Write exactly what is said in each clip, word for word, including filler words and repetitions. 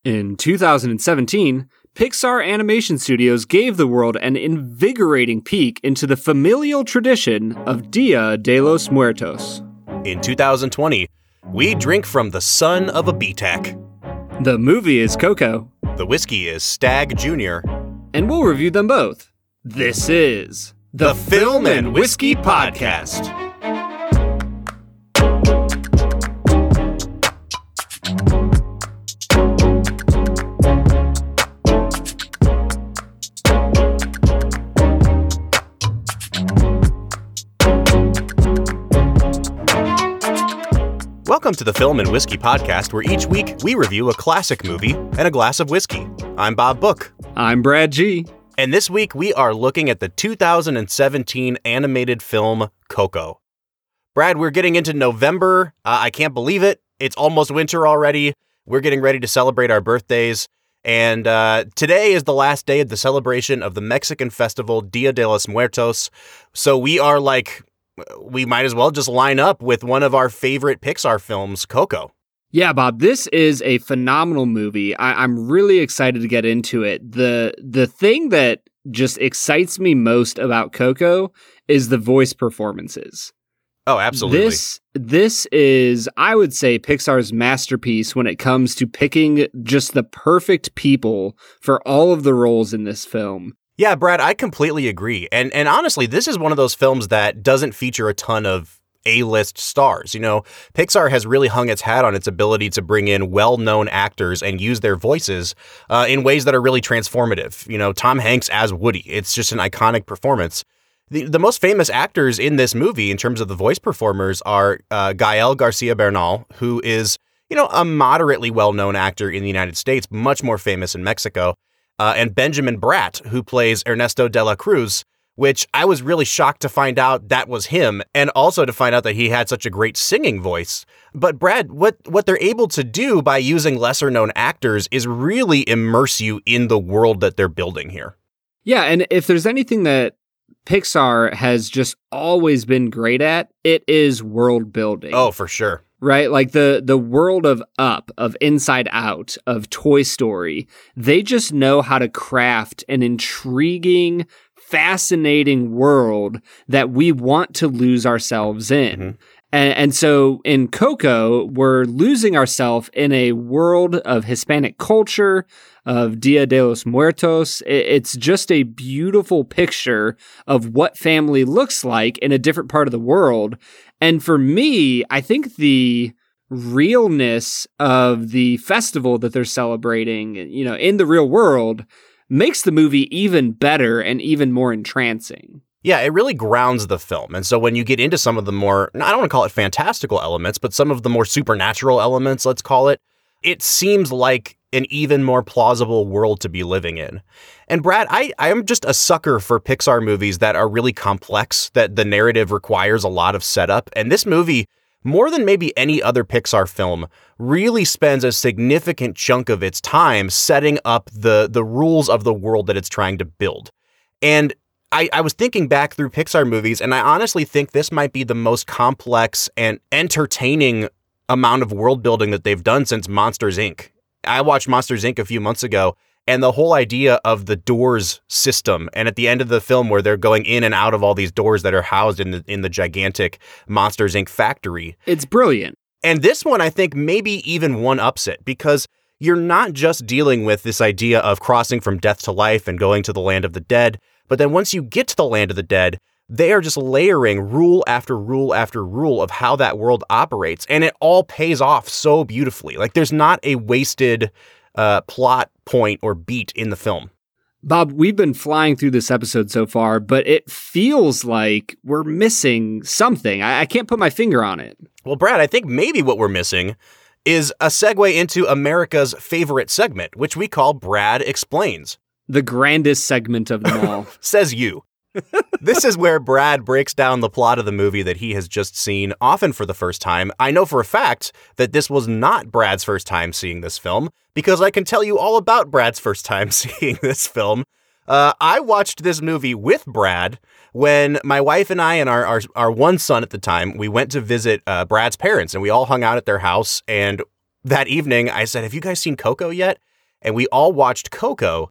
In two thousand seventeen, Pixar Animation Studios gave the world an invigorating peek into the familial tradition of Dia de los Muertos. In two thousand twenty, we drink from the son of a B TEC. The movie is Coco. The whiskey is Stag Junior And we'll review them both. This is the, the Film and Whiskey Podcast. Welcome to the Film and Whiskey Podcast, where each week we review a classic movie and a glass of whiskey. I'm Bob Book. I'm Brad G. And this week we are looking at the two thousand seventeen animated film Coco. Brad, we're getting into November. Uh, I can't believe it. It's almost winter already. We're getting ready to celebrate our birthdays. And uh, today is the last day of the celebration of the Mexican festival Dia de los Muertos. So we are like... we might as well just line up with one of our favorite Pixar films, Coco. Yeah, Bob, this is a phenomenal movie. I- I'm really excited to get into it. The the thing that just excites me most about Coco is the voice performances. Oh, absolutely. This this is, I would say, Pixar's masterpiece when it comes to picking just the perfect people for all of the roles in this film. Yeah, Brad, I completely agree. And and honestly, this is one of those films that doesn't feature a ton of A-list stars. You know, Pixar has really hung its hat on its ability to bring in well-known actors and use their voices uh, in ways that are really transformative. You know, Tom Hanks as Woody, it's just an iconic performance. The, the most famous actors in this movie in terms of the voice performers are uh, Gael Garcia Bernal, who is, you know, a moderately well-known actor in the United States, much more famous in Mexico. Uh, and Benjamin Bratt, who plays Ernesto de la Cruz, which I was really shocked to find out that was him, and also to find out that he had such a great singing voice. But Brad, what, what they're able to do by using lesser-known actors is really immerse you in the world that they're building here. Yeah, and if there's anything that Pixar has just always been great at, it is world building. Oh, for sure. Right? Like the, the world of Up, of Inside Out, of Toy Story, they just know how to craft an intriguing, fascinating world that we want to lose ourselves in. Mm-hmm. And, and so in Coco, we're losing ourselves in a world of Hispanic culture, of Dia de los Muertos. It's just a beautiful picture of what family looks like in a different part of the world. And for me, I think the realness of the festival that they're celebrating, you know, in the real world makes the movie even better and even more entrancing. Yeah, it really grounds the film. And so when you get into some of the more, I don't want to call it fantastical elements, but some of the more supernatural elements, let's call it, it seems like an even more plausible world to be living in. And Brad, I, I am just a sucker for Pixar movies that are really complex, that the narrative requires a lot of setup. And this movie, more than maybe any other Pixar film, really spends a significant chunk of its time setting up the, the rules of the world that it's trying to build. And I, I was thinking back through Pixar movies, and I honestly think this might be the most complex and entertaining amount of world building that they've done since Monsters, Incorporated. I watched Monsters, Incorporated a few months ago, and the whole idea of the doors system, and at the end of the film where they're going in and out of all these doors that are housed in the in the gigantic Monsters, Incorporated factory. It's brilliant. And this one, I think, maybe even one-ups it, because you're not just dealing with this idea of crossing from death to life and going to the land of the dead, but then once you get to the land of the dead, they are just layering rule after rule after rule of how that world operates. And it all pays off so beautifully. Like, there's not a wasted uh, plot point or beat in the film. Bob, we've been flying through this episode so far, but it feels like we're missing something. I, I can't put my finger on it. Well, Brad, I think maybe what we're missing is a segue into America's favorite segment, which we call Brad Explains. The grandest segment of them all. Says you. This is where Brad breaks down the plot of the movie that he has just seen, often for the first time. I know for a fact that this was not Brad's first time seeing this film, because I can tell you all about Brad's first time seeing this film. Uh, I watched this movie with Brad when my wife and I and our, our, our one son at the time, we went to visit uh, Brad's parents, and we all hung out at their house. And that evening I said, have you guys seen Coco yet? and we all watched Coco.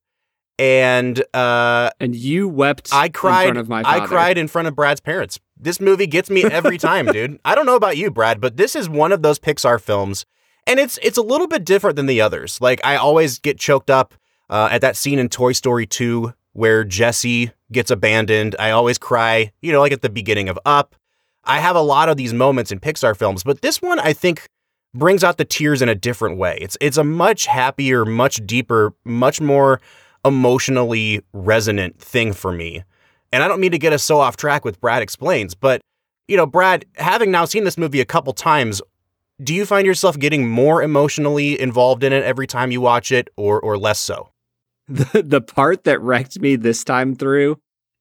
And uh, and you wept I cried, in front of my father. I cried in front of Brad's parents. This movie gets me every time, dude. I don't know about you, Brad, but this is one of those Pixar films, and it's it's a little bit different than the others. Like, I always get choked up uh, at that scene in Toy Story two where Jessie gets abandoned. I always cry, you know, like at the beginning of Up. I have a lot of these moments in Pixar films, but this one, I think, brings out the tears in a different way. It's it's a much happier, much deeper, much more emotionally resonant thing for me. And I don't mean to get us so off track with Brad Explains, but, you know, Brad, having now seen this movie a couple times, do you find yourself getting more emotionally involved in it every time you watch it, or or less so? The, the part that wrecked me this time through,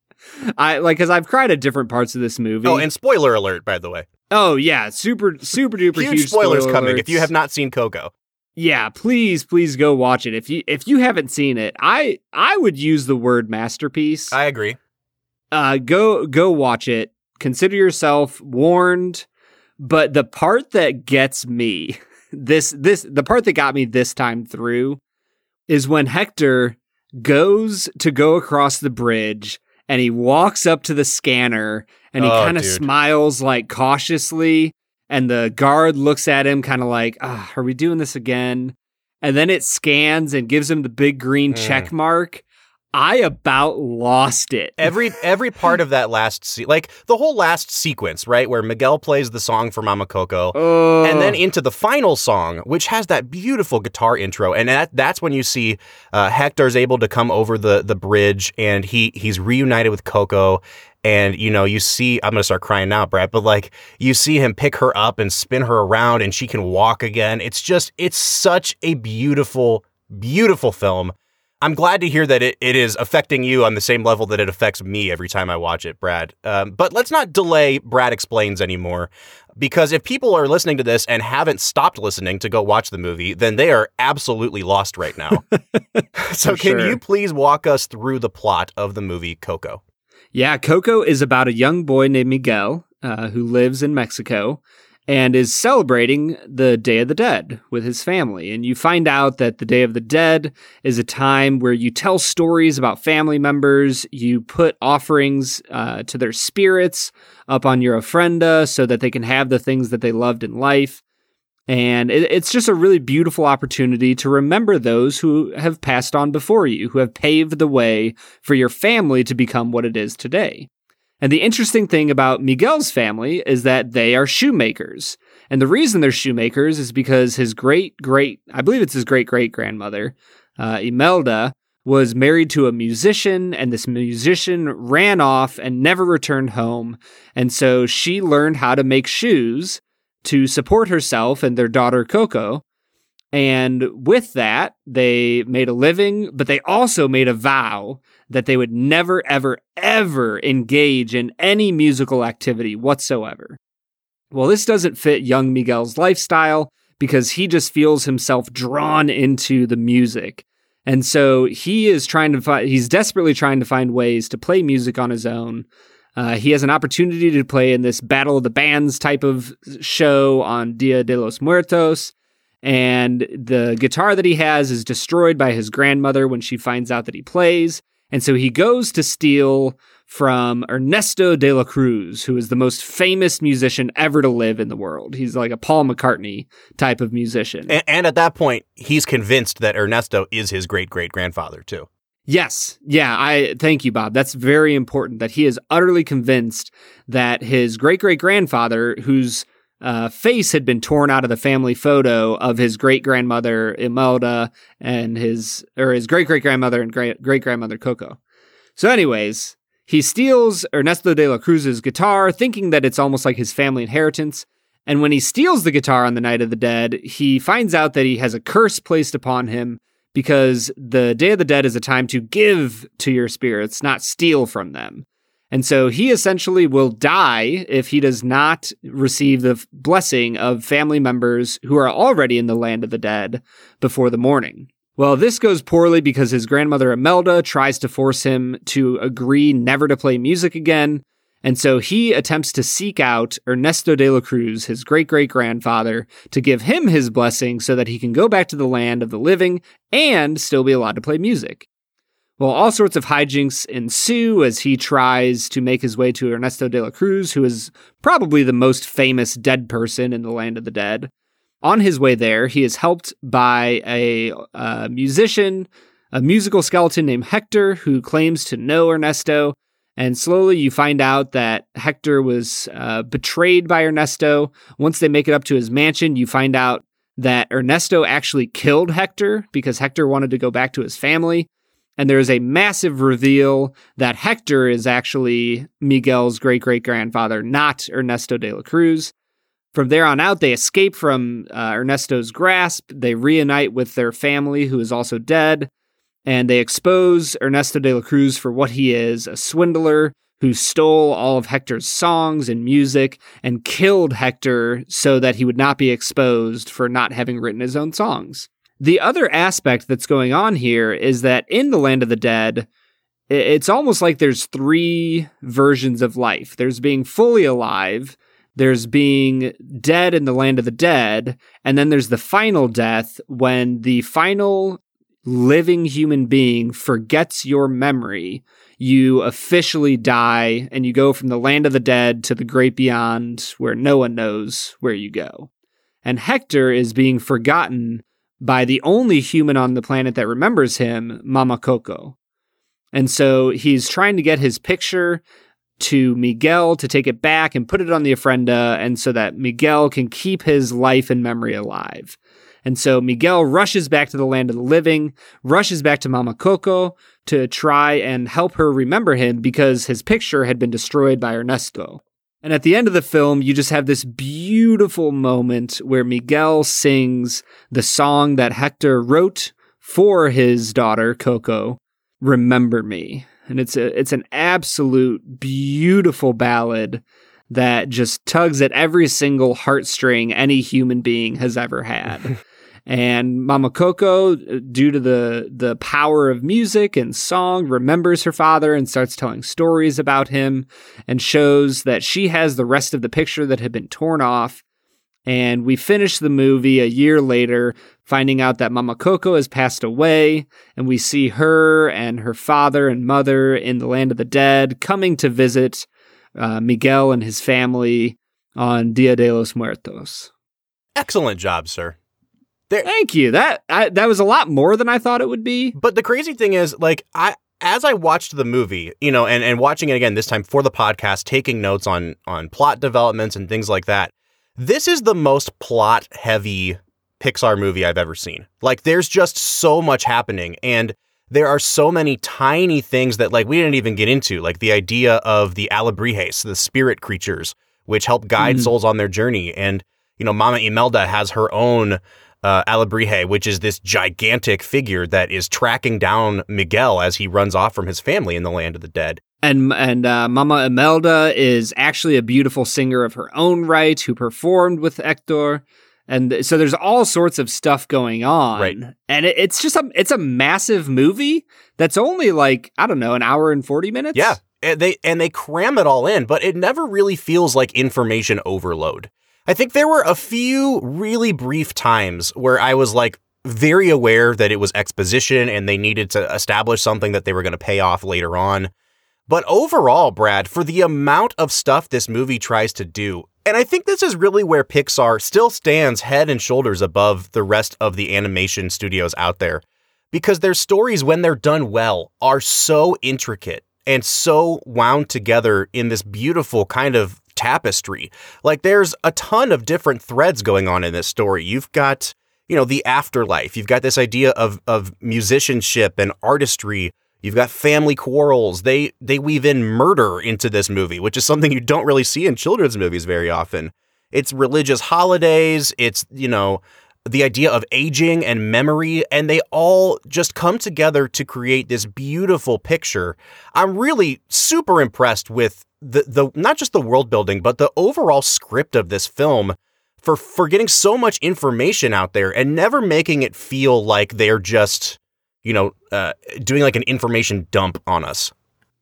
I like, because I've cried at different parts of this movie. Oh, and spoiler alert, by the way. Oh, yeah. Super, super duper huge, huge spoilers spoiler coming alerts. if you have not seen Coco. Yeah, please, please go watch it. If you if you haven't seen it, I I would use the word masterpiece. I agree. Uh, go go watch it. Consider yourself warned. But the part that gets me, this this the part that got me this time through, is when Hector goes to go across the bridge and he walks up to the scanner and he Oh, kind of dude. smiles like cautiously. And the guard looks at him kind of like, ah, are we doing this again? And then it scans and gives him the big green Mm. check mark. I about lost it. Every every part of that last se- like the whole last sequence, right, where Miguel plays the song for Mama Coco, Oh. and then into the final song, which has that beautiful guitar intro, and that, that's when you see uh, Hector's able to come over the the bridge, and he he's reunited with Coco. And, you know, you see, I'm going to start crying now, Brad, but like you see him pick her up and spin her around and she can walk again. It's just, it's such a beautiful, beautiful film. I'm glad to hear that it, it is affecting you on the same level that it affects me every time I watch it, Brad. Um, but let's not delay Brad Explains anymore, because if people are listening to this and haven't stopped listening to go watch the movie, then they are absolutely lost right now. So For can sure. you please walk us through the plot of the movie Coco? Yeah, Coco is about a young boy named Miguel uh, who lives in Mexico and is celebrating the Day of the Dead with his family. And you find out that the Day of the Dead is a time where you tell stories about family members, you put offerings uh, to their spirits up on your ofrenda so that they can have the things that they loved in life. And it, it's just a really beautiful opportunity to remember those who have passed on before you, who have paved the way for your family to become what it is today. And the interesting thing about Miguel's family is that they are shoemakers. And the reason they're shoemakers is because his great, great, I believe it's his great, great grandmother, uh, Imelda, was married to a musician, and this musician ran off and never returned home. And so she learned how to make shoes to support herself and their daughter Coco. And with that, they made a living, but they also made a vow that they would never, ever, ever engage in any musical activity whatsoever. Well, this doesn't fit young Miguel's lifestyle because he just feels himself drawn into the music. And so he is trying to find, he's desperately trying to find ways to play music on his own. Uh, he has an opportunity to play in this Battle of the Bands type of show on Dia de los Muertos. And the guitar that he has is destroyed by his grandmother when she finds out that he plays. And so he goes to steal from Ernesto de la Cruz, who is the most famous musician ever to live in the world. He's like a Paul McCartney type of musician. And, and at that point, he's convinced that Ernesto is his great-great-grandfather, too. Yes. Yeah. I thank you, Bob. That's very important, that he is utterly convinced that his great-great-grandfather, whose uh, face had been torn out of the family photo of his great-grandmother Imelda and his, or his great-great-grandmother and great great-grandmother Coco. So anyways, he steals Ernesto de la Cruz's guitar, thinking that it's almost like his family inheritance. And when he steals the guitar on the Night of the Dead, he finds out that he has a curse placed upon him, because the Day of the Dead is a time to give to your spirits, not steal from them. And so he essentially will die if he does not receive the blessing of family members who are already in the land of the dead before the morning. Well, this goes poorly because his grandmother Imelda tries to force him to agree never to play music again. And so he attempts to seek out Ernesto de la Cruz, his great-great-grandfather, to give him his blessing so that he can go back to the land of the living and still be allowed to play music. Well, all sorts of hijinks ensue as he tries to make his way to Ernesto de la Cruz, who is probably the most famous dead person in the land of the dead. On his way there, he is helped by a, a musician, a musical skeleton named Hector, who claims to know Ernesto. And slowly you find out that Hector was uh, betrayed by Ernesto. Once they make it up to his mansion, you find out that Ernesto actually killed Hector because Hector wanted to go back to his family. And there is a massive reveal that Hector is actually Miguel's great-great-grandfather, not Ernesto de la Cruz. From there on out, they escape from uh, Ernesto's grasp. They reunite with their family, who is also dead. And they expose Ernesto de la Cruz for what he is, a swindler who stole all of Hector's songs and music and killed Hector so that he would not be exposed for not having written his own songs. The other aspect that's going on here is that in the Land of the Dead, it's almost like there's three versions of life. There's being fully alive, there's being dead in the Land of the Dead, and then there's the final death when the final living human being forgets your memory. You officially die and you go from the land of the dead to the great beyond where no one knows where you go. And Hector is being forgotten by the only human on the planet that remembers him, Mama Coco. And so he's trying to get his picture to Miguel to take it back and put it on the ofrenda, and so that Miguel can keep his life and memory alive. And so Miguel rushes back to the land of the living, rushes back to Mama Coco to try and help her remember him because his picture had been destroyed by Ernesto. And at the end of the film, you just have this beautiful moment where Miguel sings the song that Hector wrote for his daughter, Coco, Remember Me. And it's a, it's an absolute beautiful ballad that just tugs at every single heartstring any human being has ever had. And Mama Coco, due to the, the power of music and song, remembers her father and starts telling stories about him and shows that she has the rest of the picture that had been torn off. And we finish the movie a year later, finding out that Mama Coco has passed away, and we see her and her father and mother in the land of the dead coming to visit uh, Miguel and his family on Dia de los Muertos. Excellent job, sir. There, Thank you. That I, that was a lot more than I thought it would be. But the crazy thing is, like, I as I watched the movie, you know, and, and watching it again this time for the podcast, taking notes on on plot developments and things like that, this is the most plot-heavy Pixar movie I've ever seen. Like, there's just so much happening, and there are so many tiny things that, like, we didn't even get into, like the idea of the Alebrijes, the spirit creatures, which help guide mm-hmm. souls on their journey. And, you know, Mama Imelda has her own Uh, Alebrije, which is this gigantic figure that is tracking down Miguel as he runs off from his family in the land of the dead. And and uh, Mama Imelda is actually a beautiful singer of her own right who performed with Hector. And so there's all sorts of stuff going on. Right. And it, it's just a, it's a massive movie that's only like, I don't know, an hour and forty minutes. Yeah. And they, and they cram it all in, but it never really feels like information overload. I think there were a few really brief times where I was like very aware that it was exposition and they needed to establish something that they were going to pay off later on. But overall, Brad, for the amount of stuff this movie tries to do, and I think this is really where Pixar still stands head and shoulders above the rest of the animation studios out there, because their stories, when they're done well, are so intricate and so wound together in this beautiful kind of tapestry. Like, there's a ton of different threads going on in this story. You've got, you know, the afterlife. You've got this idea of of musicianship and artistry. You've got family quarrels. They they weave in murder into this movie, which is something you don't really see in children's movies very often. It's religious holidays. It's, you know, the idea of aging and memory, and they all just come together to create this beautiful picture. I'm really super impressed with the the not just the world building, but the overall script of this film for for getting so much information out there and never making it feel like they're just, you know, uh, doing like an information dump on us.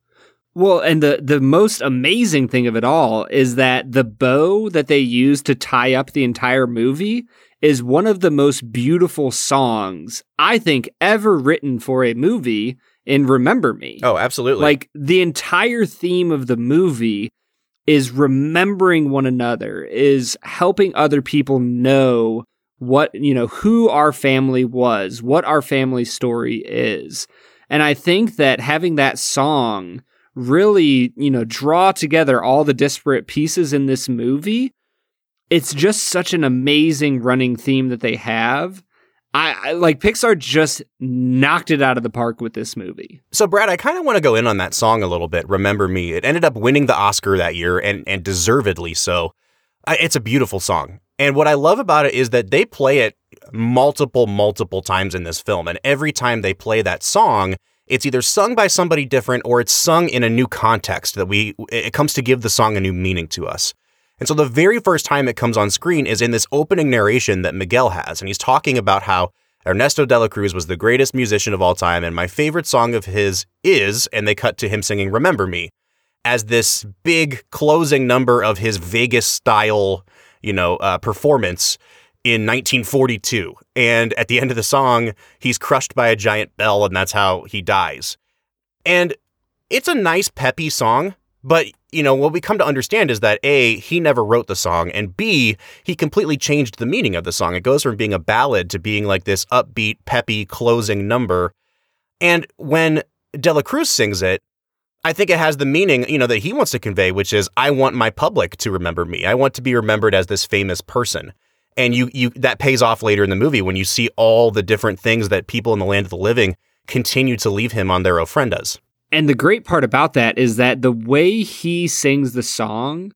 Well, and the, the most amazing thing of it all is that the bow that they use to tie up the entire movie is one of the most beautiful songs, I think, ever written for a movie in Remember Me. Oh, absolutely. Like, the entire theme of the movie is remembering one another, is helping other people know what, you know, who our family was, what our family story is. And I think that having that song really, you know, draw together all the disparate pieces in this movie, it's just such an amazing running theme that they have. I, I like Pixar just knocked it out of the park with this movie. So, Brad, I kind of want to go in on that song a little bit, Remember Me. It ended up winning the Oscar that year, and, and deservedly so. I, it's a beautiful song. And what I love about it is that they play it multiple, multiple times in this film. And every time they play that song, it's either sung by somebody different or it's sung in a new context that we, it comes to give the song a new meaning to us. And so the very first time it comes on screen is in this opening narration that Miguel has. And he's talking about how Ernesto de la Cruz was the greatest musician of all time. And my favorite song of his is, and they cut to him singing Remember Me as this big closing number of his Vegas style, you know, uh, performance in nineteen forty-two. And at the end of the song, he's crushed by a giant bell, and that's how he dies. And it's a nice, peppy song. But, you know, what we come to understand is that A, he never wrote the song, and B, he completely changed the meaning of the song. It goes from being a ballad to being like this upbeat, peppy closing number. And when De La Cruz sings it, I think it has the meaning, you know, that he wants to convey, which is, I want my public to remember me. I want to be remembered as this famous person. And you, you that pays off later in the movie when you see all the different things that people in the land of the living continue to leave him on their ofrendas. And the great part about that is that the way he sings the song,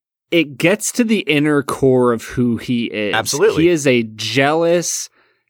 it gets to the inner core of who he is. Absolutely. He is a jealous,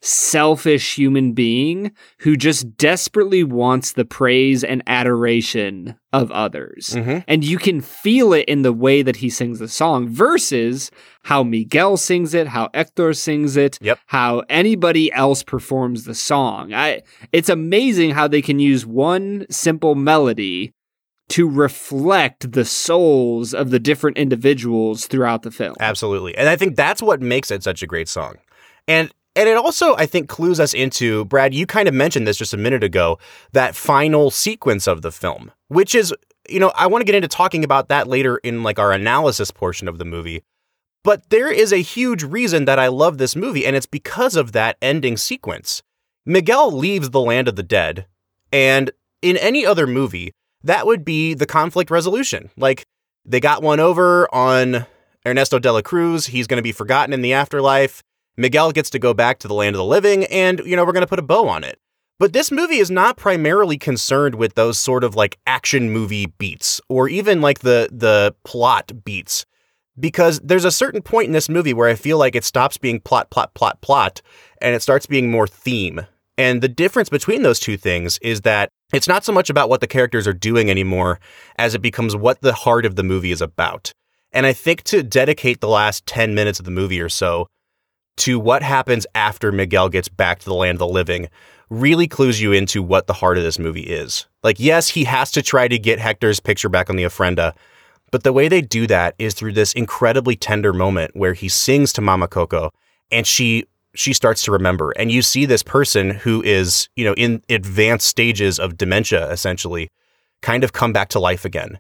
selfish human being who just desperately wants the praise and adoration of others. Mm-hmm. And you can feel it in the way that he sings the song versus how Miguel sings it, how Hector sings it, yep. how anybody else performs the song. I, it's amazing how they can use one simple melody to reflect the souls of the different individuals throughout the film. Absolutely. And I think that's what makes it such a great song. And And it also, I think, clues us into, Brad, you kind of mentioned this just a minute ago, that final sequence of the film, which is, you know, I want to get into talking about that later in like our analysis portion of the movie. But there is a huge reason that I love this movie, and it's because of that ending sequence. Miguel leaves the land of the dead, and in any other movie, that would be the conflict resolution. Like, they got one over on Ernesto de la Cruz, he's going to be forgotten in the afterlife. Miguel gets to go back to the land of the living, and, you know, we're going to put a bow on it. But this movie is not primarily concerned with those sort of like action movie beats, or even like the the plot beats. Because there's a certain point in this movie where I feel like it stops being plot, plot, plot, plot, and it starts being more theme. And the difference between those two things is that it's not so much about what the characters are doing anymore as it becomes what the heart of the movie is about. And I think to dedicate the last ten minutes of the movie or so to what happens after Miguel gets back to the land of the living really clues you into what the heart of this movie is. Like, yes, he has to try to get Hector's picture back on the ofrenda, but the way they do that is through this incredibly tender moment where he sings to Mama Coco and she she starts to remember. And you see this person who is, you know, in advanced stages of dementia, essentially, kind of come back to life again.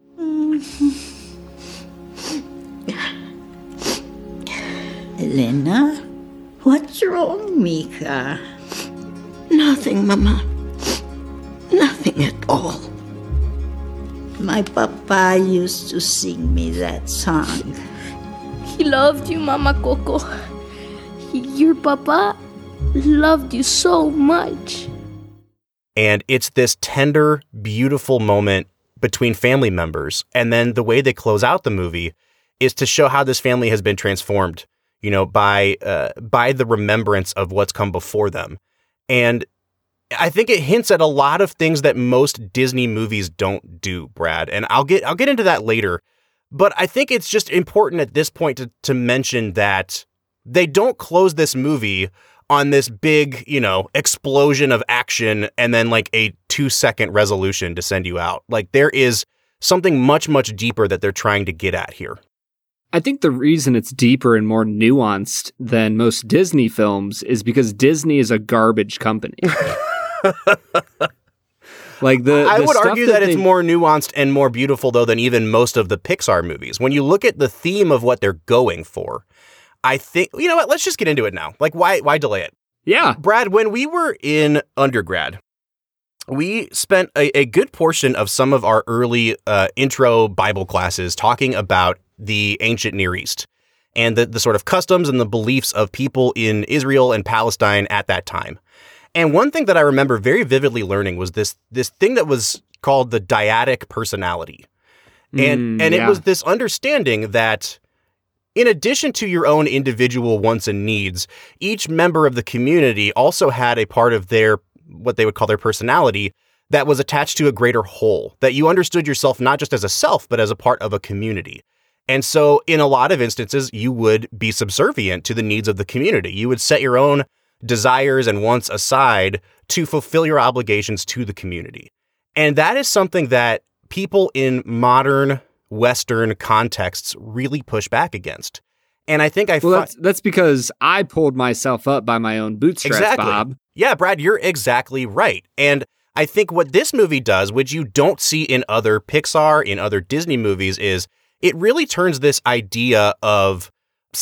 Elena, what's wrong, Mika? Nothing, Mama. Nothing at all. My papa used to sing me that song. He loved you, Mama Coco. He, your papa loved you so much. And it's this tender, beautiful moment between family members. And then the way they close out the movie is to show how this family has been transformed, you know, by uh, by the remembrance of what's come before them. And I think it hints at a lot of things that most Disney movies don't do, Brad. And I'll get I'll get into that later. But I think it's just important at this point to, to mention that they don't close this movie on this big, you know, explosion of action and then like a two second resolution to send you out. Like, there is something much, much deeper that they're trying to get at here. I think the reason it's deeper and more nuanced than most Disney films is because Disney is a garbage company. Like the, I the would stuff argue that that they, it's more nuanced and more beautiful, though, than even most of the Pixar movies. When you look at the theme of what they're going for, I think, you know what, let's just get into it now. Like, why, why delay it? Yeah. Brad, when we were in undergrad, we spent a, a good portion of some of our early uh, intro Bible classes talking about the ancient Near East and the, the sort of customs and the beliefs of people in Israel and Palestine at that time. And one thing that I remember very vividly learning was this this thing that was called the dyadic personality. And, Mm, and it yeah. was this understanding that in addition to your own individual wants and needs, each member of the community also had a part of their, what they would call their personality, that was attached to a greater whole, that you understood yourself not just as a self, but as a part of a community. And so in a lot of instances, you would be subservient to the needs of the community. You would set your own desires and wants aside to fulfill your obligations to the community. And that is something that people in modern Western contexts really push back against. And I think I Well, fi- that's, that's because I pulled myself up by my own bootstraps, Exactly. Bob. Yeah, Brad, you're exactly right. And I think what this movie does, which you don't see in other Pixar, in other Disney movies, is it really turns this idea of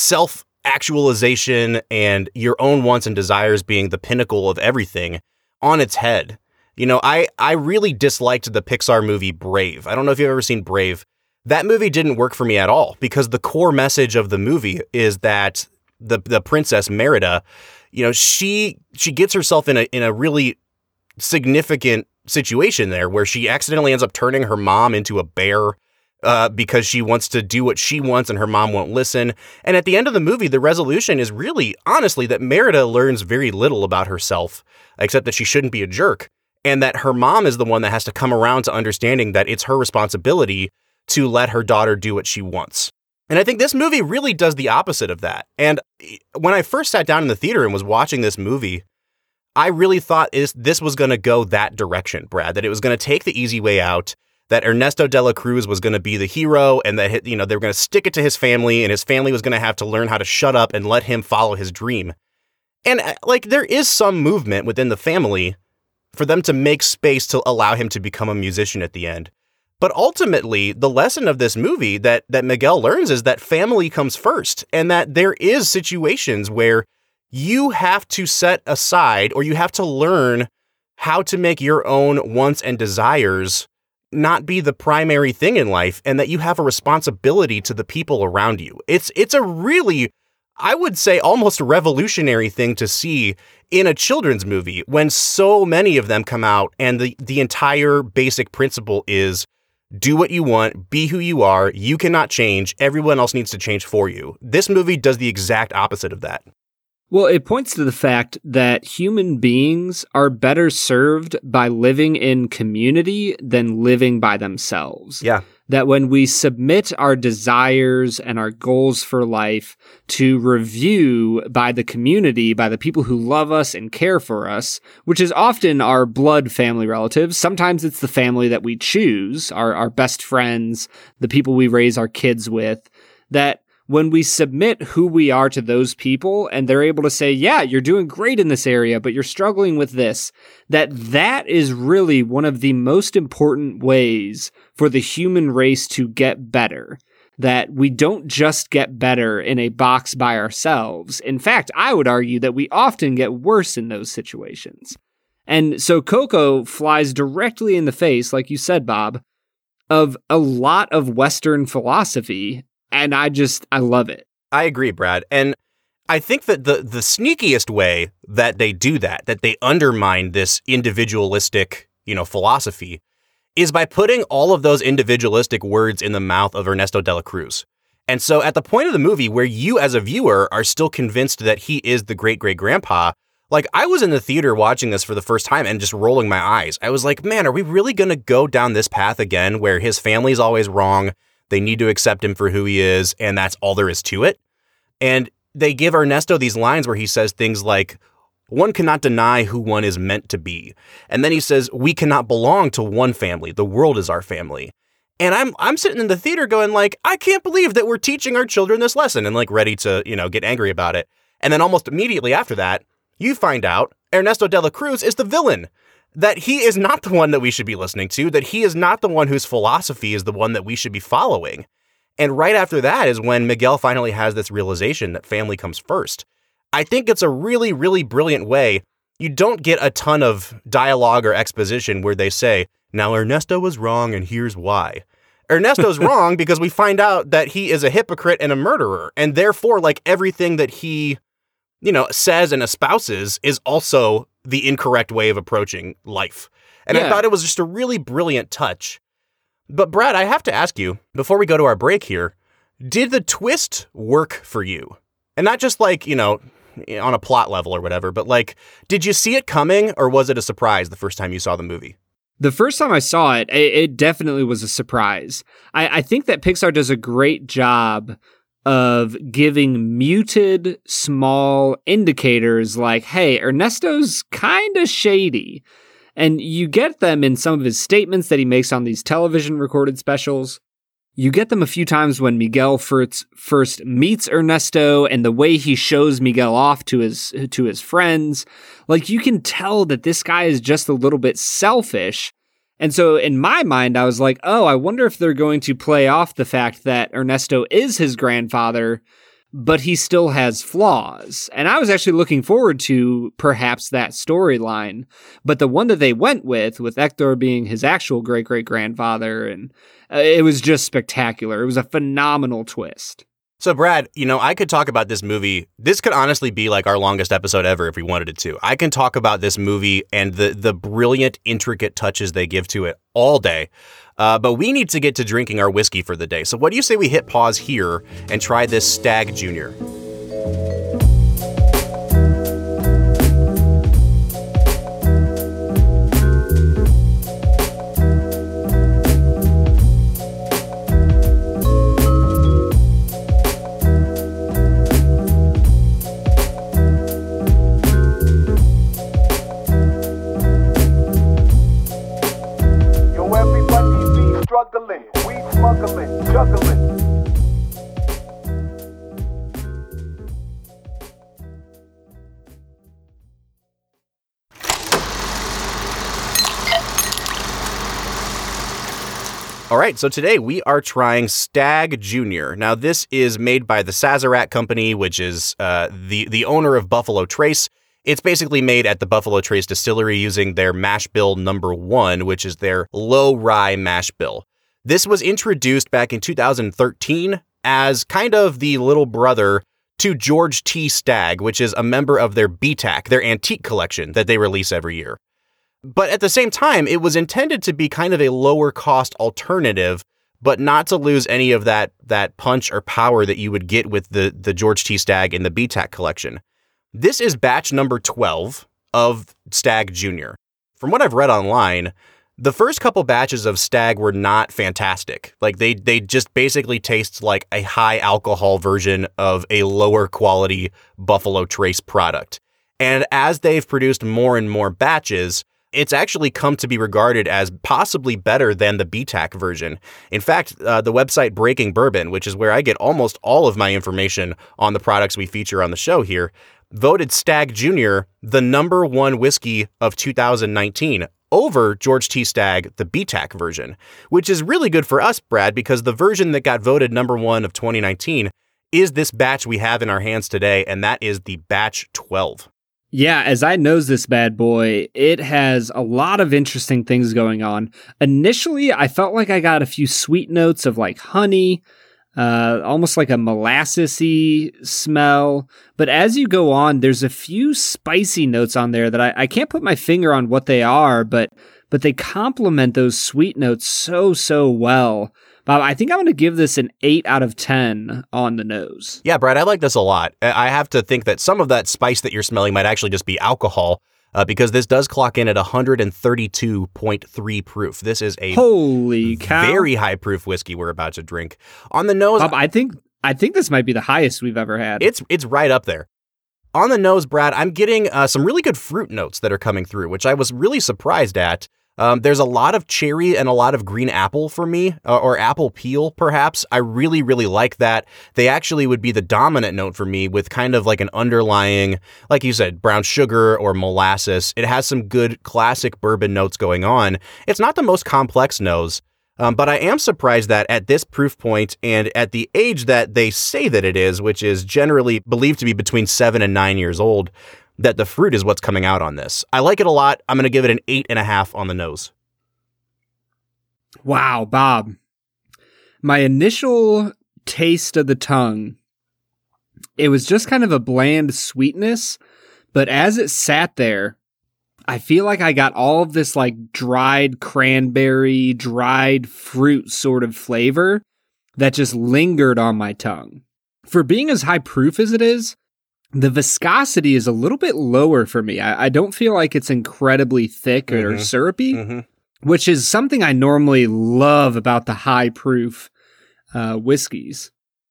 self-actualization and your own wants and desires being the pinnacle of everything on its head. You know, I, I really disliked the Pixar movie Brave. I don't know if you've ever seen Brave. That movie didn't work for me at all because the core message of the movie is that the the princess Merida, you know, she she gets herself in a in a really significant situation there where she accidentally ends up turning her mom into a bear uh, because she wants to do what she wants and her mom won't listen. And at the end of the movie, the resolution is really, honestly, that Merida learns very little about herself, except that she shouldn't be a jerk. And that her mom is the one that has to come around to understanding that it's her responsibility to let her daughter do what she wants. And I think this movie really does the opposite of that. And when I first sat down in the theater and was watching this movie, I really thought is this was going to go that direction, Brad, that it was going to take the easy way out, that Ernesto de la Cruz was going to be the hero and that, you know, they were going to stick it to his family and his family was going to have to learn how to shut up and let him follow his dream. And like, there is some movement within the family for them to make space to allow him to become a musician at the end. But ultimately, the lesson of this movie that that Miguel learns is that family comes first and that there is situations where you have to set aside or you have to learn how to make your own wants and desires not be the primary thing in life and that you have a responsibility to the people around you. It's it's a really, I would say, almost revolutionary thing to see in a children's movie when so many of them come out and the, the entire basic principle is do what you want, be who you are, you cannot change, everyone else needs to change for you. This movie does the exact opposite of that. Well, it points to the fact that human beings are better served by living in community than living by themselves. Yeah. That when we submit our desires and our goals for life to review by the community, by the people who love us and care for us, which is often our blood family relatives. Sometimes it's the family that we choose, our, our best friends, the people we raise our kids with, that when we submit who we are to those people and they're able to say, yeah, you're doing great in this area, but you're struggling with this, that that is really one of the most important ways for the human race to get better. That we don't just get better in a box by ourselves. In fact, I would argue that we often get worse in those situations. And so Coco flies directly in the face, like you said, Bob, of a lot of Western philosophy. And I just, I love it. I agree, Brad. And I think that the the sneakiest way that they do that, that they undermine this individualistic, you know, philosophy, is by putting all of those individualistic words in the mouth of Ernesto de la Cruz. And so at the point of the movie where you as a viewer are still convinced that he is the great-great-grandpa, like I was in the theater watching this for the first time and just rolling my eyes. I was like, man, are we really going to go down this path again where his family's always wrong? They need to accept him for who he is, and that's all there is to it. And they give Ernesto these lines where he says things like, One cannot deny who one is meant to be. And then he says, we cannot belong to one family. The world is our family. And I'm I'm sitting in the theater going like, I can't believe that we're teaching our children this lesson, and like ready to, you know, get angry about it. And then almost immediately after that, you find out Ernesto de la Cruz is the villain, that he is not the one that we should be listening to, that he is not the one whose philosophy is the one that we should be following. And right after that is when Miguel finally has this realization that family comes first. I think it's a really, really brilliant way. You don't get a ton of dialogue or exposition where they say, now Ernesto was wrong and here's why. Ernesto's wrong because we find out that he is a hypocrite and a murderer. And therefore, like everything that he, you know, says and espouses is also the incorrect way of approaching life. And yeah. I thought it was just a really brilliant touch. But Brad, I have to ask you, before we go to our break here, did the twist work for you? And not just like, you know, on a plot level or whatever, but like, did you see it coming or was it a surprise the first time you saw the movie? The first time I saw it, it definitely was a surprise. I, I think that Pixar does a great job of giving muted, small indicators like, hey, Ernesto's kind of shady. And you get them in some of his statements that he makes on these television recorded specials. You get them a few times when Miguel first, first meets Ernesto and the way he shows Miguel off to his to his friends. Like, you can tell that this guy is just a little bit selfish. And so in my mind, I was like, oh, I wonder if they're going to play off the fact that Ernesto is his grandfather, but he still has flaws. And I was actually looking forward to perhaps that storyline. But the one that they went with, with Hector being his actual great-great-grandfather, and uh, it was just spectacular. It was a phenomenal twist. So, Brad, you know, I could talk about this movie. This could honestly be like our longest episode ever if we wanted it to. I can talk about this movie and the the brilliant, intricate touches they give to it all day. Uh, but we need to get to drinking our whiskey for the day. So what do you say we hit pause here and try this Stag Junior? Struggling, weed smuggling, juggling. All right, so today we are trying Stag Junior Now, this is made by the Sazerac Company, which is uh, the, the owner of Buffalo Trace. It's basically made at the Buffalo Trace Distillery using their mash bill number one, which is their low rye mash bill. This was introduced back in two thousand thirteen as kind of the little brother to George T. Stagg, which is a member of their B T A C, their antique collection that they release every year. But at the same time, it was intended to be kind of a lower cost alternative, but not to lose any of that that punch or power that you would get with the, the George T. Stagg in the B T A C collection. This is batch number twelve of Stag Junior From what I've read online, the first couple batches of Stag were not fantastic. Like they they just basically taste like a high alcohol version of a lower quality Buffalo Trace product. And as they've produced more and more batches, it's actually come to be regarded as possibly better than the B T A C version. In fact, uh, the website Breaking Bourbon, which is where I get almost all of my information on the products we feature on the show here, voted Stag Junior the number one whiskey of two thousand nineteen over George T. Stagg, the B T A C version, which is really good for us, Brad, because the version that got voted number one of twenty nineteen is this batch we have in our hands today, and that is the batch twelve. Yeah, as I nose this bad boy, it has a lot of interesting things going on. Initially, I felt like I got a few sweet notes of like honey, uh, almost like a molassesy smell. But as you go on, there's a few spicy notes on there that I, I can't put my finger on what they are, but but they complement those sweet notes so, so well. Bob, I think I'm going to give this an eight out of ten on the nose. Yeah, Brad, I like this a lot. I have to think that some of that spice that you're smelling might actually just be alcohol, uh, because this does clock in at one thirty-two point three proof. This is a holy cow, very high proof whiskey we're about to drink. On the nose, Bob, I think I think this might be the highest we've ever had. It's it's right up there. On the nose, Brad, I'm getting uh, some really good fruit notes that are coming through, which I was really surprised at. Um, there's a lot of cherry and a lot of green apple for me, uh, or apple peel, perhaps. I really, really like that. They actually would be the dominant note for me with kind of like an underlying, like you said, brown sugar or molasses. It has some good classic bourbon notes going on. It's not the most complex nose, um, but I am surprised that at this proof point and at the age that they say that it is, which is generally believed to be between seven and nine years old, that the fruit is what's coming out on this. I like it a lot. I'm going to give it an eight and a half on the nose. Wow, Bob. My initial taste of the tongue, it was just kind of a bland sweetness, but as it sat there, I feel like I got all of this like dried cranberry, dried fruit sort of flavor that just lingered on my tongue. For being as high proof as it is, the viscosity is a little bit lower for me. I, I don't feel like it's incredibly thick or Mm-hmm. syrupy, Mm-hmm. which is something I normally love about the high proof uh, whiskeys.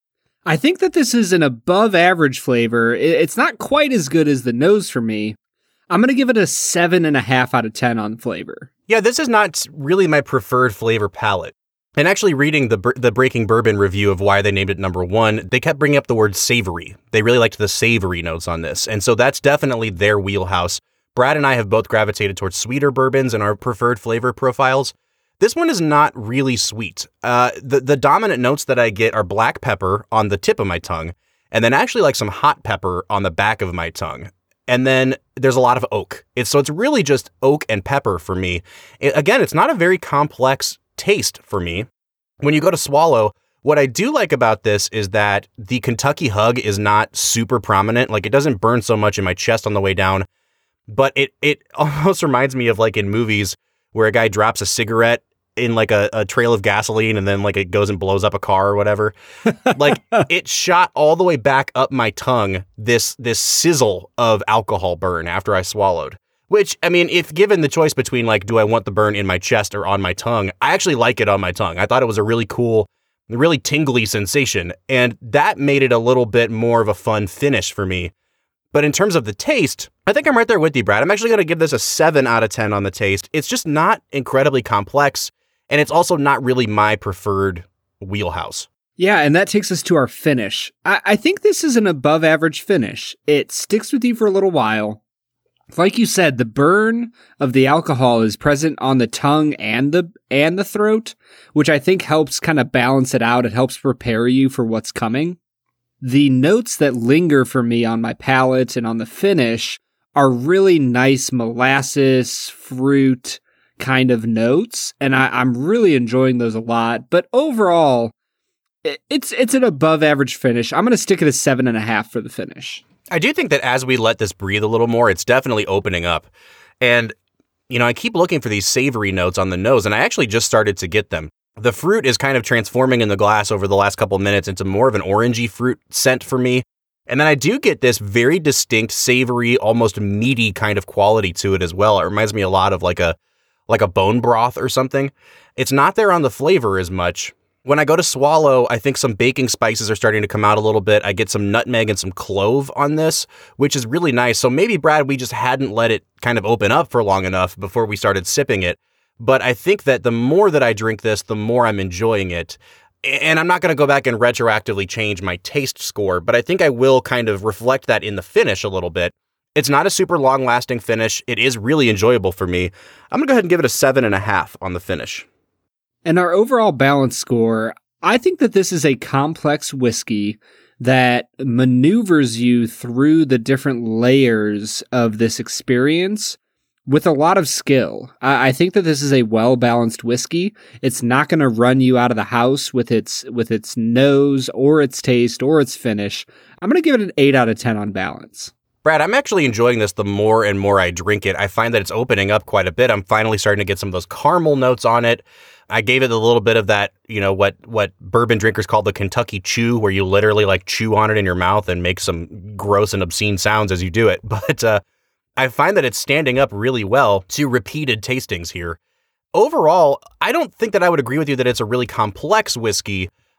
I think that this is an above average flavor. It, it's not quite as good as the nose for me. I'm going to give it a seven and a half out of ten on flavor. Yeah, this is not really my preferred flavor palette. And actually reading the the Breaking Bourbon review of why they named it number one, they kept bringing up the word savory. They really liked the savory notes on this. And so that's definitely their wheelhouse. Brad and I have both gravitated towards sweeter bourbons in our preferred flavor profiles. This one is not really sweet. Uh, the, the dominant notes that I get are black pepper on the tip of my tongue, and then actually like some hot pepper on the back of my tongue. And then there's a lot of oak. It's, so it's really just oak and pepper for me. It, again, it's not a very complex taste for me. When you go to swallow, what I do like about this is that the Kentucky hug is not super prominent. Like, it doesn't burn so much in my chest on the way down, but it it almost reminds me of like in movies where a guy drops a cigarette in like a, a trail of gasoline and then like it goes and blows up a car or whatever. Like, it shot all the way back up my tongue, this this sizzle of alcohol burn after I swallowed. Which, I mean, if given the choice between, like, do I want the burn in my chest or on my tongue, I actually like it on my tongue. I thought it was a really cool, really tingly sensation, and that made it a little bit more of a fun finish for me. But in terms of the taste, I think I'm right there with you, Brad. I'm actually going to give this a seven out of ten on the taste. It's just not incredibly complex, and it's also not really my preferred wheelhouse. Yeah, and that takes us to our finish. I, I think this is an above average finish. It sticks with you for a little while. Like you said, the burn of the alcohol is present on the tongue and the and the throat, which I think helps kind of balance it out. It helps prepare you for what's coming. The notes that linger for me on my palate and on the finish are really nice molasses, fruit kind of notes, and I, I'm really enjoying those a lot. But overall, it, it's it's an above average finish. I'm going to stick it at a seven and a half for the finish. I do think that as we let this breathe a little more, it's definitely opening up. And, you know, I keep looking for these savory notes on the nose, and I actually just started to get them. The fruit is kind of transforming in the glass over the last couple of minutes into more of an orangey fruit scent for me. And then I do get this very distinct, savory, almost meaty kind of quality to it as well. It reminds me a lot of like a like a bone broth or something. It's not there on the flavor as much. When I go to swallow, I think some baking spices are starting to come out a little bit. I get some nutmeg and some clove on this, which is really nice. So maybe, Brad, we just hadn't let it kind of open up for long enough before we started sipping it. But I think that the more that I drink this, the more I'm enjoying it. And I'm not going to go back and retroactively change my taste score, but I think I will kind of reflect that in the finish a little bit. It's not a super long-lasting finish. It is really enjoyable for me. I'm going to go ahead and give it a seven and a half on the finish. And our overall balance score, I think that this is a complex whiskey that maneuvers you through the different layers of this experience with a lot of skill. I, I think that this is a well-balanced whiskey. It's not going to run you out of the house with its with its nose or its taste or its finish. I'm going to give it an eight out of ten on balance. Brad, I'm actually enjoying this the more and more I drink it. I find that it's opening up quite a bit. I'm finally starting to get some of those caramel notes on it. I gave it a little bit of that, you know, what what bourbon drinkers call the Kentucky chew, where you literally like chew on it in your mouth and make some gross and obscene sounds as you do it. But uh, I find that it's standing up really well to repeated tastings here. Overall, I don't think that I would agree with you that it's a really complex whiskey.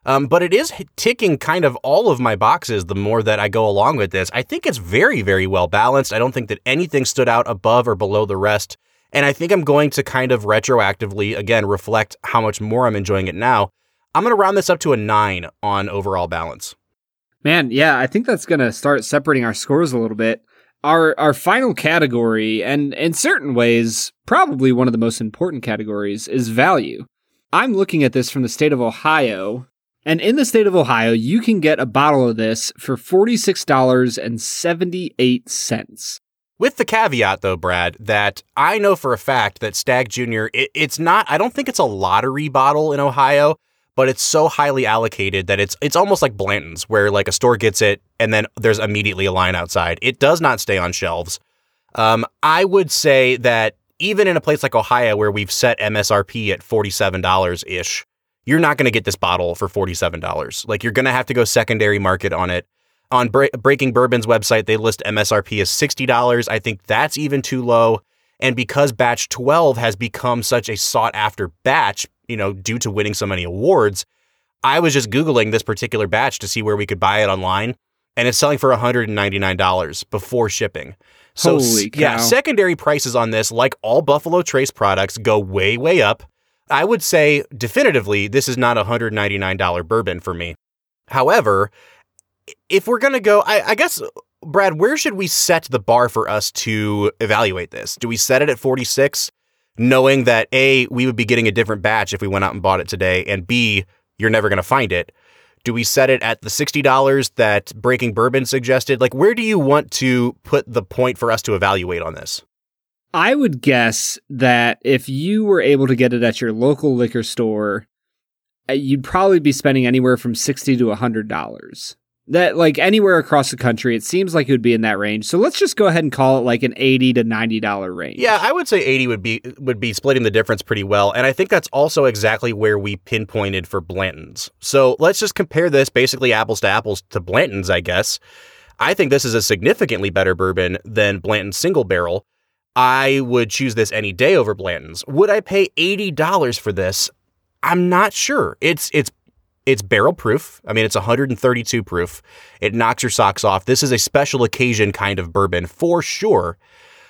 Um, but it is ticking kind of all of my boxes the more that I go along with this. I think it's very, very well balanced. I don't think that anything stood out above or below the rest. And I think I'm going to kind of retroactively, again, reflect how much more I'm enjoying it now. I'm going to round this up to a nine on overall balance. Man, yeah, I think that's going to start separating our scores a little bit. Our our final category, and in certain ways, probably one of the most important categories, is value. I'm looking at this from the state of Ohio, and in the state of Ohio, you can get a bottle of this for forty-six dollars and seventy-eight cents. With the caveat, though, Brad, that I know for a fact that Stagg Junior, it, it's not, I don't think it's a lottery bottle in Ohio, but it's so highly allocated that it's it's almost like Blanton's, where like a store gets it and then there's immediately a line outside. It does not stay on shelves. Um, I would say that even in a place like Ohio, where we've set M S R P at forty-seven dollars-ish, you're not going to get this bottle for forty-seven dollars. Like, you're going to have to go secondary market on it. On Bre- Breaking Bourbon's website, they list M S R P as sixty dollars. I think that's even too low. And because batch twelve has become such a sought-after batch, you know, due to winning so many awards, I was just Googling this particular batch to see where we could buy it online, and it's selling for one hundred ninety-nine dollars before shipping. So, Holy cow. yeah, secondary prices on this, like all Buffalo Trace products, go way, way up. I would say definitively this is not a one hundred ninety-nine dollars bourbon for me. However, if we're going to go, I, I guess, Brad, where should we set the bar for us to evaluate this? Do we set it at forty-six, knowing that A, we would be getting a different batch if we went out and bought it today, and B, you're never going to find it? Do we set it at the sixty dollars that Breaking Bourbon suggested? Like, where do you want to put the point for us to evaluate on this? I would guess that if you were able to get it at your local liquor store, you'd probably be spending anywhere from sixty to one hundred dollars. That, like, anywhere across the country, it seems like it would be in that range. So let's just go ahead and call it like an eighty to ninety dollars range. Yeah, I would say eighty would be would be splitting the difference pretty well. And I think that's also exactly where we pinpointed for Blanton's. So let's just compare this basically apples to apples to Blanton's, I guess. I think this is a significantly better bourbon than Blanton's Single Barrel. I would choose this any day over Blanton's. Would I pay eighty dollars for this? I'm not sure. It's it's It's barrel proof. I mean, it's one hundred thirty-two proof. It knocks your socks off. This is a special occasion kind of bourbon for sure.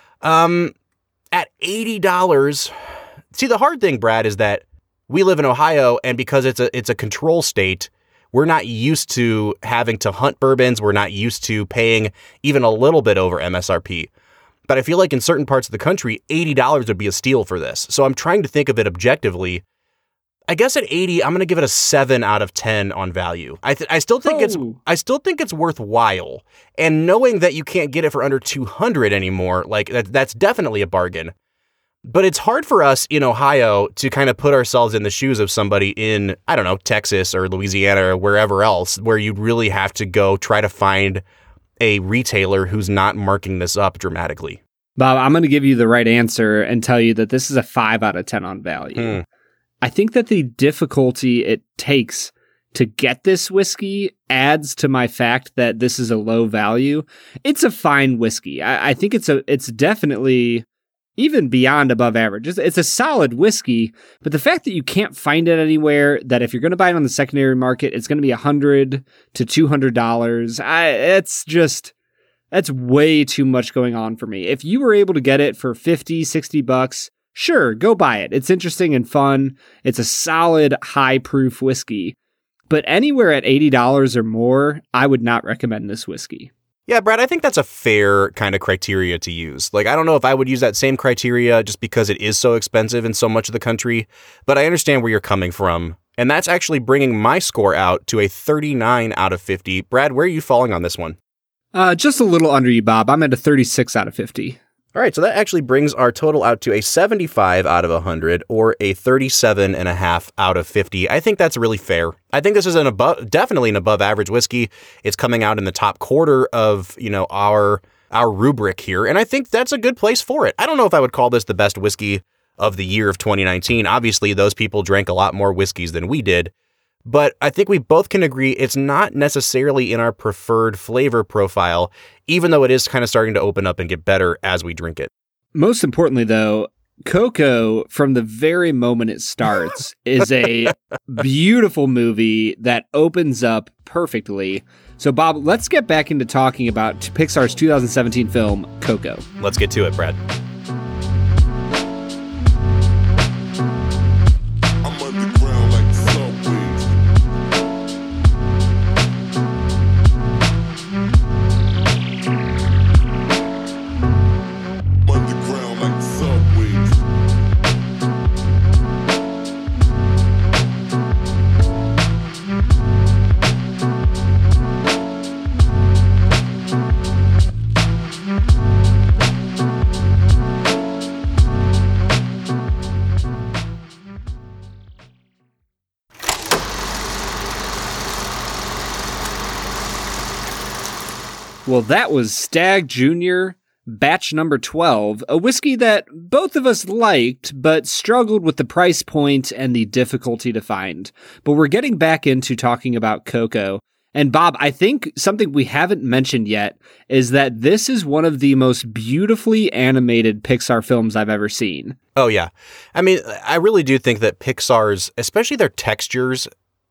Um, at eighty dollars, see, the hard thing, Brad, is that we live in Ohio, and because it's a it's a control state, we're not used to having to hunt bourbons. We're not used to paying even a little bit over M S R P. But I feel like in certain parts of the country, eighty dollars would be a steal for this. So I'm trying to think of it objectively. I guess at eighty, I'm going to give it a seven out of ten on value. I th- I still think oh. it's I still think it's worthwhile. And knowing that you can't get it for under two hundred anymore, like that, that's definitely a bargain. But it's hard for us in Ohio to kind of put ourselves in the shoes of somebody in, I don't know, Texas or Louisiana or wherever else, where you'd really have to go try to find a retailer who's not marking this up dramatically. Bob, I'm going to give you the right answer and tell you that this is a five out of ten on value. Hmm. I think that the difficulty it takes to get this whiskey adds to my fact that this is a low value. It's a fine whiskey. I, I think it's a it's definitely even beyond above average. It's, it's a solid whiskey, but the fact that you can't find it anywhere, that if you're going to buy it on the secondary market, it's going to be one hundred to two hundred dollars. I, it's just, that's way too much going on for me. If you were able to get it for fifty, sixty bucks, sure, go buy it. It's interesting and fun. It's a solid, high-proof whiskey. But anywhere at eighty dollars or more, I would not recommend this whiskey. Yeah, Brad, I think that's a fair kind of criteria to use. Like, I don't know if I would use that same criteria just because it is so expensive in so much of the country, but I understand where you're coming from. And that's actually bringing my score out to a thirty-nine out of fifty. Brad, where are you falling on this one? Uh, just a little under you, Bob. I'm at a thirty-six out of fifty. All right, so that actually brings our total out to a seventy-five out of one hundred, or a thirty-seven and a half out of fifty. I think that's really fair. I think this is an above, definitely an above average whiskey. It's coming out in the top quarter of, you know, our our rubric here, and I think that's a good place for it. I don't know if I would call this the best whiskey of the year of twenty nineteen. Obviously, those people drank a lot more whiskeys than we did, but I think we both can agree it's not necessarily in our preferred flavor profile, even though it is kind of starting to open up and get better as we drink it. Most importantly, though, Coco, from the very moment it starts, is a beautiful movie that opens up perfectly. So, Bob, let's get back into talking about Pixar's two thousand seventeen film, Coco. Let's get to it, Brad. Well, that was Stag Junior Batch Number twelve, a whiskey that both of us liked, but struggled with the price point and the difficulty to find. But we're getting back into talking about Coco. And Bob, I think something we haven't mentioned yet is that this is one of the most beautifully animated Pixar films I've ever seen. Oh, yeah. I mean, I really do think that Pixar's, especially their textures,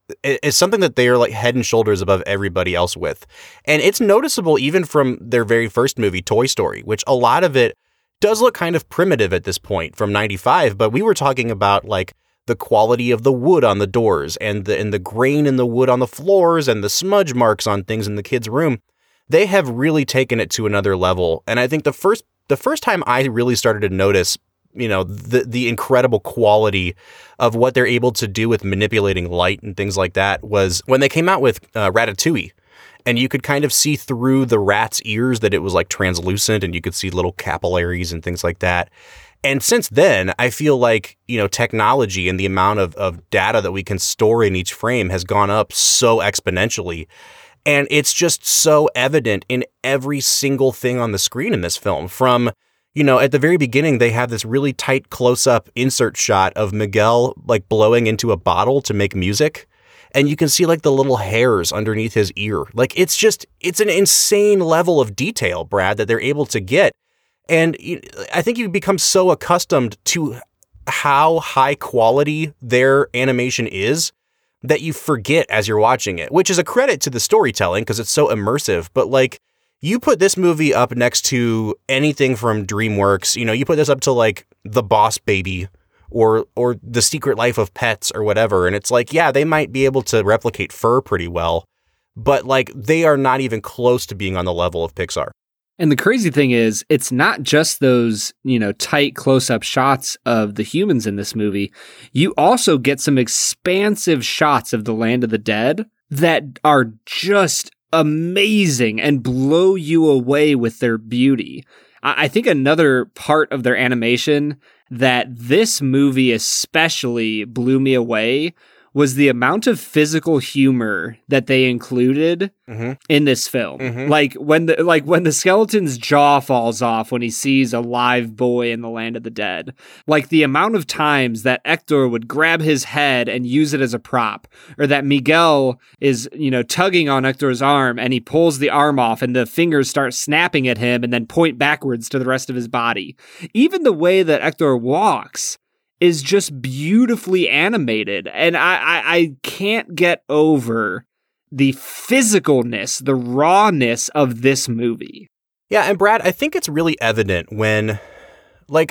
is something that they are like head and shoulders above everybody else with. And it's noticeable even from their very first movie, Toy Story, which a lot of it does look kind of primitive at this point from ninety-five. But we were talking about like the quality of the wood on the doors and the, and the grain in the wood on the floors and the smudge marks on things in the kids' room. They have really taken it to another level. And I think the first, the first time I really started to notice you know, the the incredible quality of what they're able to do with manipulating light and things like that was when they came out with uh, Ratatouille. And you could kind of see through the rat's ears that it was like translucent and you could see little capillaries and things like that. And since then, I feel like, you know, technology and the amount of, of data that we can store in each frame has gone up so exponentially. And it's just so evident in every single thing on the screen in this film. From You know, at the very beginning, they have this really tight close-up insert shot of Miguel, like, blowing into a bottle to make music. And you can see, like, the little hairs underneath his ear. Like, it's just, it's an insane level of detail, Brad, that they're able to get. And I think you become so accustomed to how high quality their animation is that you forget as you're watching it, which is a credit to the storytelling because it's so immersive. But, like, you put this movie up next to anything from DreamWorks, you know, you put this up to like The Boss Baby or or The Secret Life of Pets or whatever. And it's like, yeah, they might be able to replicate fur pretty well, but like they are not even close to being on the level of Pixar. And the crazy thing is, it's not just those, you know, tight close-up shots of the humans in this movie. You also get some expansive shots of the Land of the Dead that are just amazing and blow you away with their beauty. I think another part of their animation that this movie especially blew me away was the amount of physical humor that they included mm-hmm. in this film. Mm-hmm. Like when the like when the skeleton's jaw falls off when he sees a live boy in the Land of the Dead. Like the amount of times that Hector would grab his head and use it as a prop, or that Miguel is, you know, tugging on Hector's arm and he pulls the arm off and the fingers start snapping at him and then point backwards to the rest of his body. Even the way that Hector walks is just beautifully animated. And I, I, I can't get over the physicalness, the rawness of this movie. Yeah, and Brad, I think it's really evident when, like,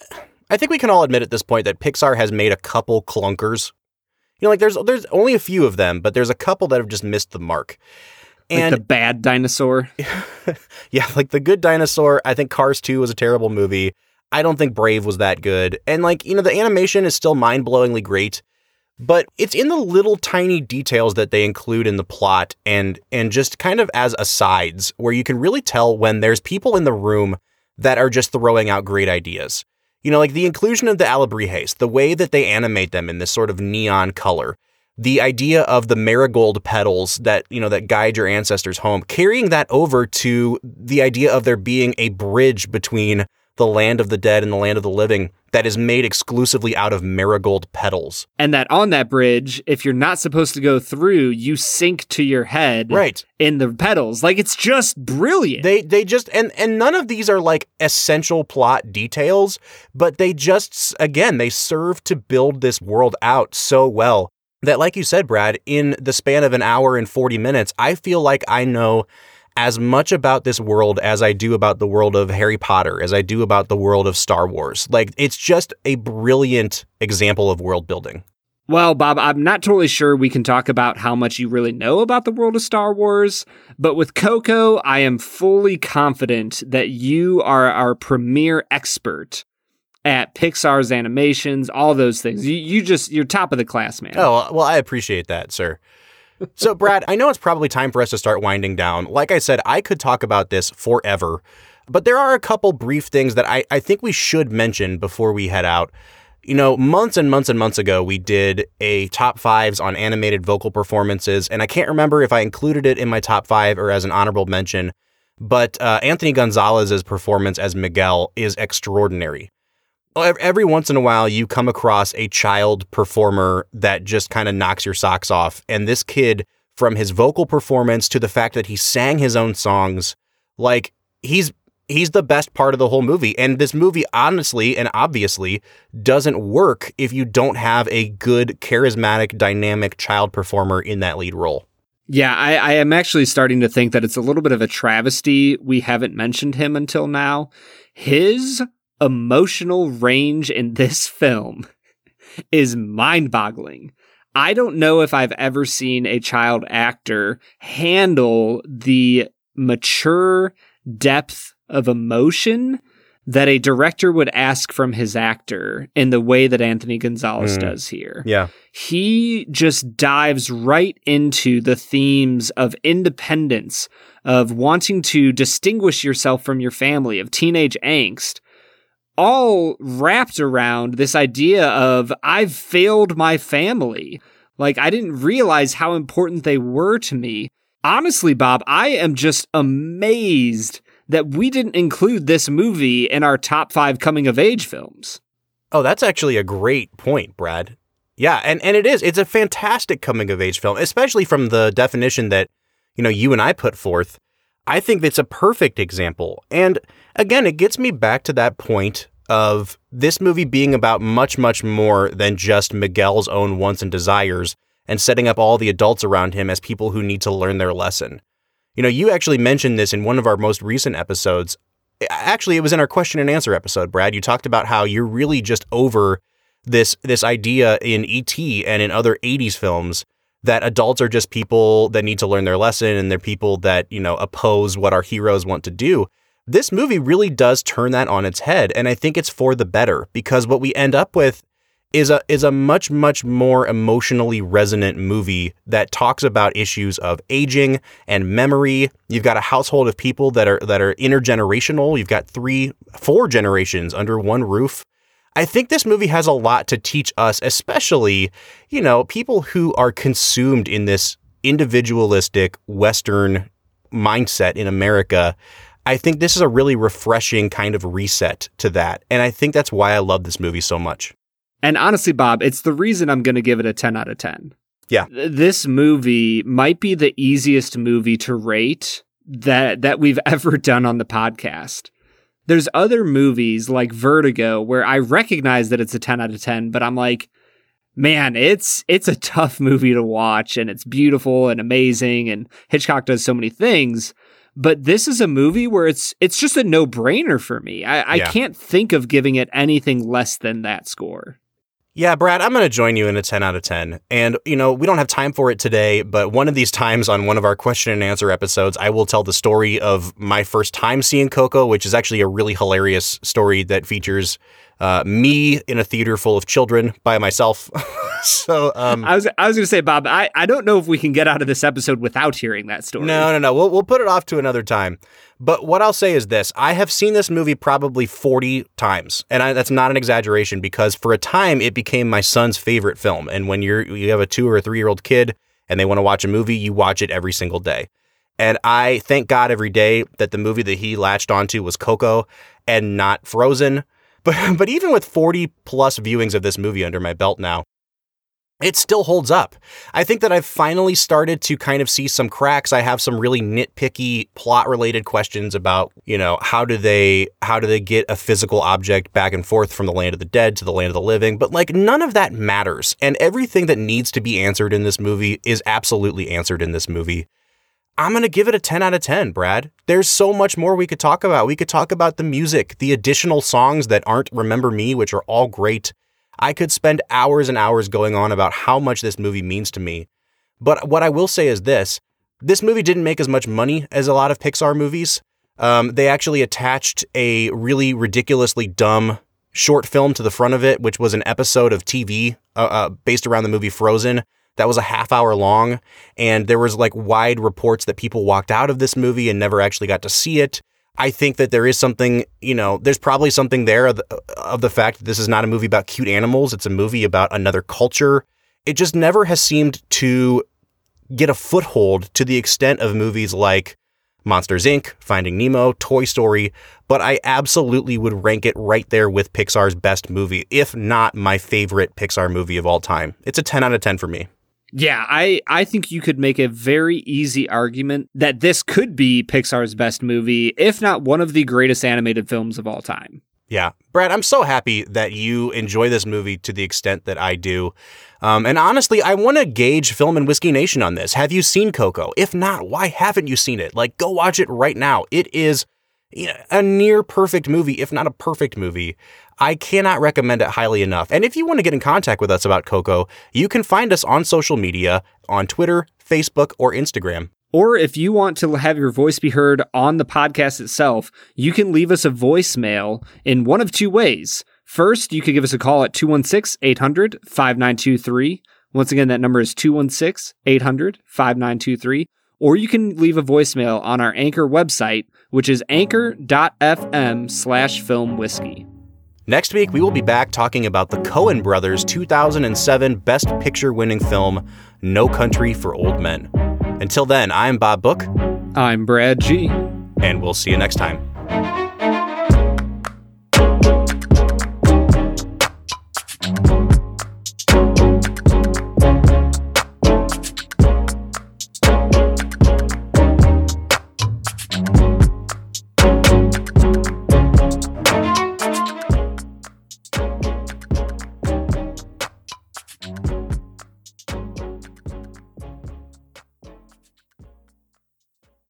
I think we can all admit at this point that Pixar has made a couple clunkers. You know, like, there's there's only a few of them, but there's a couple that have just missed the mark. And like the bad dinosaur? Yeah, like The Good Dinosaur. I think Cars two was a terrible movie. I don't think Brave was that good. And like, you know, the animation is still mind-blowingly great, but it's in the little tiny details that they include in the plot and and just kind of as asides where you can really tell when there's people in the room that are just throwing out great ideas. You know, like the inclusion of the alebrijes, the way that they animate them in this sort of neon color, the idea of the marigold petals that, you know, that guide your ancestors home, carrying that over to the idea of there being a bridge between the land of the dead and the land of the living that is made exclusively out of marigold petals. And that on that bridge, if you're not supposed to go through, you sink to your head right. in the petals. Like, it's just brilliant. They they just, and, and none of these are like essential plot details, but they just, again, they serve to build this world out so well that, like you said, Brad, in the span of an hour and forty minutes, I feel like I know as much about this world as I do about the world of Harry Potter, as I do about the world of Star Wars. Like, it's just a brilliant example of world building. Well, Bob, I'm not totally sure we can talk about how much you really know about the world of Star Wars, but with Coco, I am fully confident that you are our premier expert at Pixar's animations, all those things. You, you just, you're top of the class, man. Oh, well, I appreciate that, sir. So, Brad, I know it's probably time for us to start winding down. Like I said, I could talk about this forever, but there are a couple brief things that I, I think we should mention before we head out. You know, months and months and months ago, we did a top fives on animated vocal performances, and I can't remember if I included it in my top five or as an honorable mention, but uh, Anthony Gonzalez's performance as Miguel is extraordinary. Every once in a while, you come across a child performer that just kind of knocks your socks off. And this kid, from his vocal performance to the fact that he sang his own songs, like, he's he's the best part of the whole movie. And this movie, honestly and obviously, doesn't work if you don't have a good, charismatic, dynamic child performer in that lead role. Yeah, I, I am actually starting to think that it's a little bit of a travesty we haven't mentioned him until now. His emotional range in this film is mind-boggling. I don't know if I've ever seen a child actor handle the mature depth of emotion that a director would ask from his actor in the way that Anthony Gonzalez mm. does here. Yeah. He just dives right into the themes of independence, of wanting to distinguish yourself from your family, of teenage angst, all wrapped around this idea of, I've failed my family. Like, I didn't realize how important they were to me. Honestly, Bob, I am just amazed that we didn't include this movie in our top five coming-of-age films. Oh, that's actually a great point, Brad. Yeah, and, and it is. It's a fantastic coming-of-age film, especially from the definition that, you know, you and I put forth. I think it's a perfect example. And again, it gets me back to that point of this movie being about much, much more than just Miguel's own wants and desires and setting up all the adults around him as people who need to learn their lesson. You know, you actually mentioned this in one of our most recent episodes. Actually, it was in our question and answer episode, Brad. You talked about how you're really just over this, this idea in E T and in other eighties films that adults are just people that need to learn their lesson and they're people that, you know, oppose what our heroes want to do. This movie really does turn that on its head, and I think it's for the better, because what we end up with is a is a much, much more emotionally resonant movie that talks about issues of aging and memory. You've got a household of people that are that are intergenerational. You've got three, four generations under one roof. I think this movie has a lot to teach us, especially, you know, people who are consumed in this individualistic Western mindset in America. I think this is a really refreshing kind of reset to that. And I think that's why I love this movie so much. And honestly, Bob, it's the reason I'm going to give it a ten out of ten. Yeah. This movie might be the easiest movie to rate that that we've ever done on the podcast. There's other movies like Vertigo where I recognize that it's a ten out of ten, but I'm like, man, it's it's a tough movie to watch, and it's beautiful and amazing, and Hitchcock does so many things. But this is a movie where it's it's just a no-brainer for me. I, I yeah. can't think of giving it anything less than that score. Yeah, Brad, I'm going to join you in a ten out of ten. And, you know, we don't have time for it today, but one of these times on one of our question and answer episodes, I will tell the story of my first time seeing Coco, which is actually a really hilarious story that features uh, me in a theater full of children by myself. so um, I was I was going to say, Bob, I, I don't know if we can get out of this episode without hearing that story. No, no, no. We'll, we'll put it off to another time. But what I'll say is this. I have seen this movie probably forty times, and I, that's not an exaggeration, because for a time it became my son's favorite film. And when you're you have a two or a three-year-old kid and they want to watch a movie, you watch it every single day. And I thank God every day that the movie that he latched onto was Coco. and not Frozen. But but even with forty plus viewings of this movie under my belt now, it still holds up. I think that I've finally started to kind of see some cracks. I have some really nitpicky plot-related questions about, you know, how do they how do they get a physical object back and forth from the land of the dead to the land of the living? But like none of that matters. And everything that needs to be answered in this movie is absolutely answered in this movie. I'm going to give it a ten out of ten, Brad. There's so much more we could talk about. We could talk about the music, the additional songs that aren't Remember Me, which are all great. I could spend hours and hours going on about how much this movie means to me. But what I will say is this. This movie didn't make as much money as a lot of Pixar movies. Um, they actually attached a really ridiculously dumb short film to the front of it, which was an episode of T V uh, uh, based around the movie Frozen. That was a half hour long, and there was like wide reports that people walked out of this movie and never actually got to see it. I think that there is something, you know, there's probably something there of the, of the fact that this is not a movie about cute animals. It's a movie about another culture. It just never has seemed to get a foothold to the extent of movies like Monsters, Incorporated, Finding Nemo, Toy Story, but I absolutely would rank it right there with Pixar's best movie, if not my favorite Pixar movie of all time. It's a ten out of ten for me. Yeah, I, I think you could make a very easy argument that this could be Pixar's best movie, if not one of the greatest animated films of all time. Yeah. Brad, I'm so happy that you enjoy this movie to the extent that I do. Um, and honestly, I want to gauge Film and Whiskey Nation on this. Have you seen Coco? If not, why haven't you seen it? Like, go watch it right now. It is you know, a near perfect movie, if not a perfect movie. I cannot recommend it highly enough. And if you want to get in contact with us about Coco, you can find us on social media, on Twitter, Facebook, or Instagram. Or if you want to have your voice be heard on the podcast itself, you can leave us a voicemail in one of two ways. First, you could give us a call at two one six, eight hundred, five nine two three. Once again, that number is two one six, eight hundred, five nine two three. Or you can leave a voicemail on our Anchor website, which is anchor.fm slash film whiskey. Next week, we will be back talking about the Coen brothers' two thousand seven Best Picture winning film, No Country for Old Men. Until then, I'm Bob Book. I'm Brad G. And we'll see you next time.